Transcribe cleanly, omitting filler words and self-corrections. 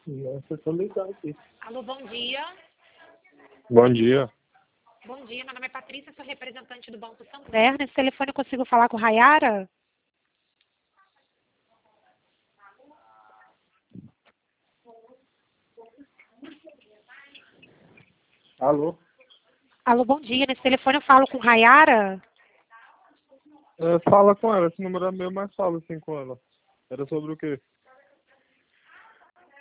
Nossa, eu tô ligado aqui. Alô, bom dia. Bom dia. Bom dia, meu nome é Patrícia, sou representante do Banco Santander. Nesse telefone eu consigo falar com Rayara? Alô? Alô, bom dia. Nesse telefone eu falo com Rayara? Fala com ela, esse número é meu, mas fala assim com ela. Era sobre o quê?